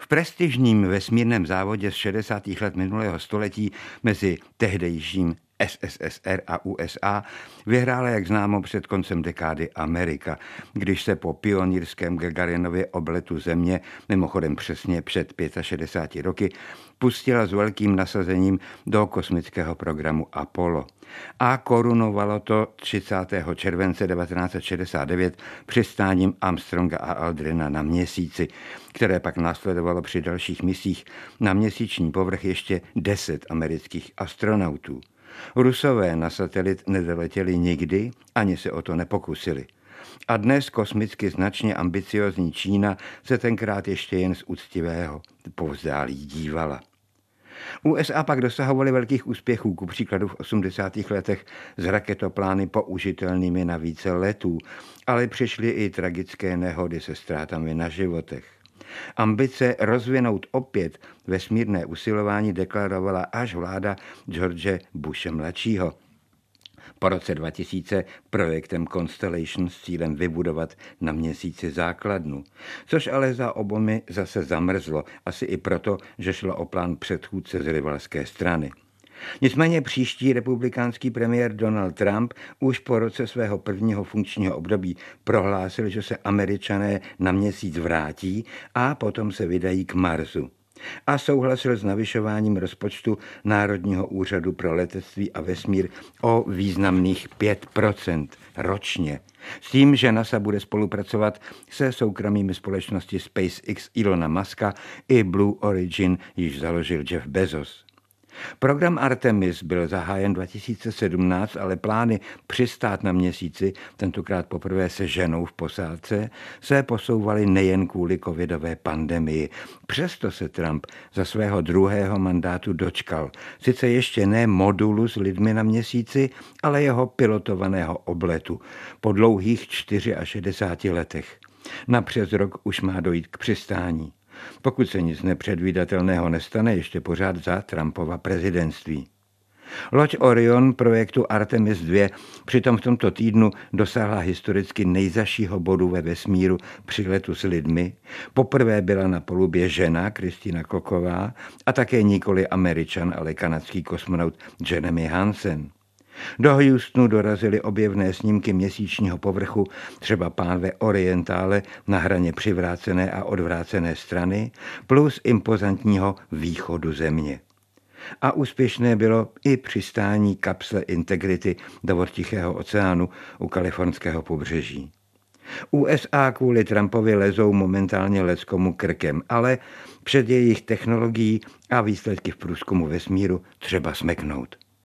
V prestižním vesmírném závodě z 60. let minulého století mezi tehdejším SSSR a USA vyhrála, jak známo, před koncem dekády Amerika, když se po pionýrském Gagarinově obletu Země, mimochodem přesně před 65 roky, pustila s velkým nasazením do kosmického programu Apollo. A korunovalo to 30. července 1969 přistáním Armstronga a Aldrina na Měsíci, které pak následovalo při dalších misích na měsíční povrch ještě 10 amerických astronautů. Rusové na satelit nedoletěli nikdy, ani se o to nepokusili. A dnes kosmicky značně ambiciozní Čína se tenkrát ještě jen z úctivého povzdálí dívala. USA pak dosahovaly velkých úspěchů, ku příkladu v 80. letech s raketoplány použitelnými na více letů, ale přišly i tragické nehody se ztrátami na životech. Ambice rozvinout opět vesmírné usilování deklarovala až vláda George Bushe mladšího. Po roce 2000 projektem Constellation s cílem vybudovat na Měsíci základnu, což ale za obomi zase zamrzlo, asi i proto, že šlo o plán předchůdce z rivalské strany. Nicméně příští republikánský premiér Donald Trump už po roce svého prvního funkčního období prohlásil, že se Američané na Měsíc vrátí a potom se vydají k Marsu. A souhlasil s navyšováním rozpočtu Národního úřadu pro letectví a vesmír o významných 5% ročně. S tím, že NASA bude spolupracovat se soukromými společnosti SpaceX Elona Muska i Blue Origin již založil Jeff Bezos. Program Artemis byl zahájen 2017, ale plány přistát na Měsíci, tentokrát poprvé se ženou v posádce, se posouvaly nejen kvůli covidové pandemii. Přesto se Trump za svého druhého mandátu dočkal. Sice ještě ne modulu s lidmi na Měsíci, ale jeho pilotovaného obletu po dlouhých 64 letech. Na přes rok už má dojít k přistání. Pokud se nic nepředvídatelného nestane, ještě pořád za Trumpova prezidentství. Loď Orion projektu Artemis II přitom v tomto týdnu dosáhla historicky nejzazšího bodu ve vesmíru při letu s lidmi. Poprvé byla na palubě žena Kristina Koková a také nikoli Američan, ale kanadský kosmonaut Jeremy Hansen. Do Houstonu dorazily objevné snímky měsíčního povrchu, třeba pánve Orientále na hraně přivrácené a odvrácené strany, plus impozantního východu Země. A úspěšné bylo i přistání kapsle Integrity do Tichého oceánu u kalifornského pobřeží. USA kvůli Trumpovi lezou momentálně leckomu krkem, ale před jejich technologií a výsledky v průzkumu vesmíru třeba smeknout.